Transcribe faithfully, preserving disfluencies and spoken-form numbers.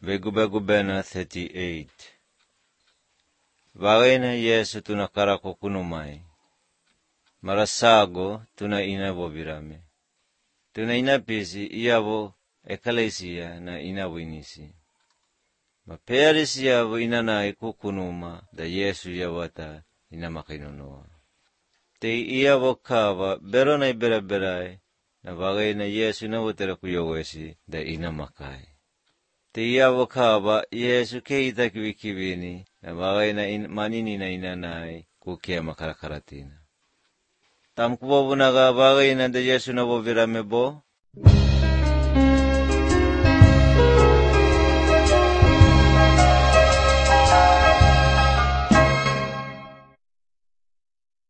Vegubegubena thirty-eight. Vagena Yesu tunakarako kunumai. Marasago tuna inabo virame. Tuna inapisi iyabo ekalesia na inabo inisi. Mapearisi yabo inanai kukunuma da Yesu yawata inamakainonoa. Te iyabo kava berona iberaberai na vagena Yesu nawotera kuyowesi da inamakai. Te iyabo kava Yesu keita kiwikibini na vagena in, manini na inanai kukia makarakaratina. Tamkubobunaga vagena da Yesu nabo virame bo